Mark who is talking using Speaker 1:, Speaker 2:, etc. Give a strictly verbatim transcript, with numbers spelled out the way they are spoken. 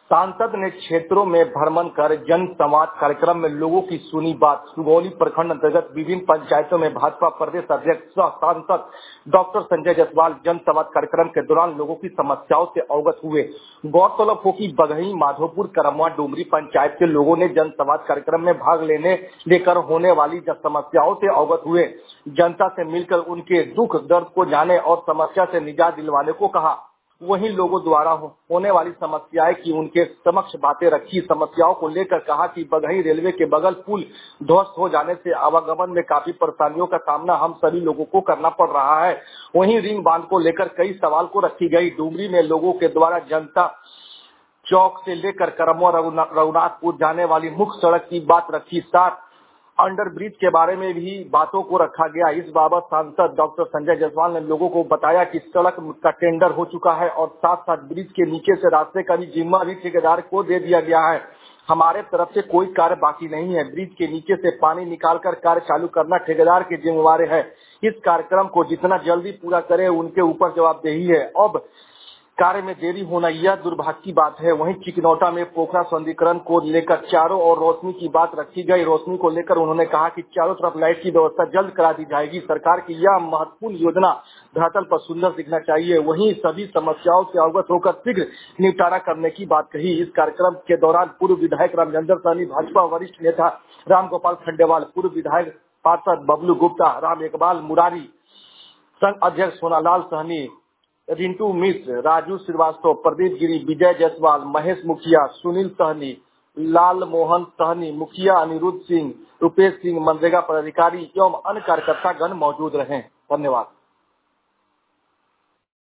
Speaker 1: सांसद ने क्षेत्रों में भ्रमण कर जन संवाद कार्यक्रम में लोगों की सुनी बात। सुगौली प्रखंड अंतर्गत विभिन्न पंचायतों में भाजपा प्रदेश अध्यक्ष सह सांसद डॉक्टर संजय जायसवाल जन संवाद कार्यक्रम के दौरान लोगों की समस्याओं से अवगत हुए। गौरतलब हो कि बगही, माधोपुर, करमवा, डुमरी पंचायत के लोगों ने जन संवाद कार्यक्रम में भाग लेने लेकर होने वाली समस्याओं से अवगत हुए। जनता से मिलकर उनके दुख दर्द को जाने और समस्या से निजात दिलवाने को कहा। वहीं लोगों द्वारा होने वाली समस्याएं की उनके समक्ष बातें रखी। समस्याओं को लेकर कहा कि बगही रेलवे के बगल पुल ध्वस्त हो जाने से आवागमन में काफी परेशानियों का सामना हम सभी लोगों को करना पड़ रहा है। वहीं रिंग बांध को लेकर कई सवाल को रखी गई। डुमरी में लोगों के द्वारा जनता चौक से लेकर करमवा रघुनाथपुर जाने वाली मुख्य सड़क की बात रखी। साथ अंडर ब्रिज के बारे में भी बातों को रखा गया। इस बाबत सांसद डॉक्टर संजय जायसवाल ने लोगों को बताया कि सड़क का टेंडर हो चुका है और साथ साथ ब्रिज के नीचे से रास्ते का भी जिम्मा भी ठेकेदार को दे दिया गया है। हमारे तरफ से कोई कार्य बाकी नहीं है। ब्रिज के नीचे से पानी निकालकर कार्य चालू करना ठेकेदार की जिम्मेवारी है। इस कार्यक्रम को जितना जल्दी पूरा करे उनके ऊपर जवाबदेही है। अब कार्य में देरी होना यह दुर्भाग्य की बात है। वहीं चिकनौटा में पोखरा सौंदर्यीकरण को लेकर चारों और रोशनी की बात रखी गई। रोशनी को लेकर उन्होंने कहा कि चारों तरफ लाइट की व्यवस्था जल्द करा दी जाएगी। सरकार की यह महत्वपूर्ण योजना धरातल पर सुंदर दिखना चाहिए। वहीं सभी समस्याओं से अवगत होकर शीघ्र निपटारा करने की बात कही। इस कार्यक्रम के दौरान पूर्व विधायक रामचंद्र सहनी, भाजपा वरिष्ठ नेता राम गोपाल खंडेवाल, पूर्व विधायक पार्षद बबलू गुप्ता, राम इकबाल मुरारी, संघ अध्यक्ष सोनालाल सहनी, रिंटू मिश्र, राजू श्रीवास्तव, प्रदीप गिरी, विजय जायसवाल, महेश मुखिया, सुनील सहनी, लाल मोहन सहनी, मुखिया अनिरुद्ध सिंह, रुपेश सिंह, मनरेगा पदाधिकारी एवं अन्य कार्यकर्ता गण मौजूद रहे। धन्यवाद।